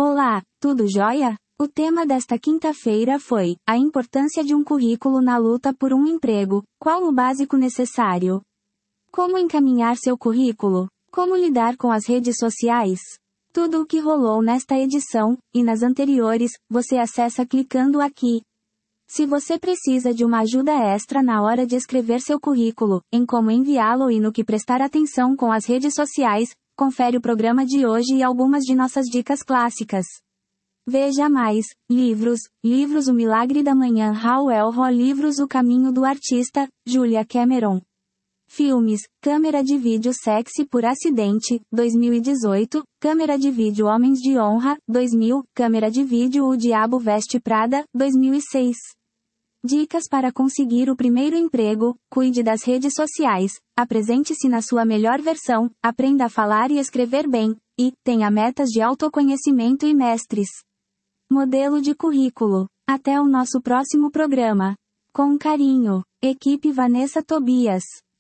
Olá, tudo jóia? O tema desta quinta-feira foi: a importância de um currículo na luta por um emprego. Qual o básico necessário? Como encaminhar seu currículo? Como lidar com as redes sociais? Tudo o que rolou nesta edição, e nas anteriores, você acessa clicando aqui. Se você precisa de uma ajuda extra na hora de escrever seu currículo, em como enviá-lo e no que prestar atenção com as redes sociais, confere o programa de hoje e algumas de nossas dicas clássicas. Veja mais: livros, O Milagre da Manhã, Howell Rowe, livros O Caminho do Artista, Julia Cameron. Filmes: Câmera de Vídeo Sexy por Acidente, 2018, Câmera de Vídeo Homens de Honra, 2000, Câmera de Vídeo O Diabo Veste Prada, 2006. Dicas para conseguir o primeiro emprego: cuide das redes sociais, apresente-se na sua melhor versão, aprenda a falar e escrever bem, e tenha metas de autoconhecimento e mestres. Modelo de currículo. Até o nosso próximo programa. Com carinho, equipe Vanessa Tobias.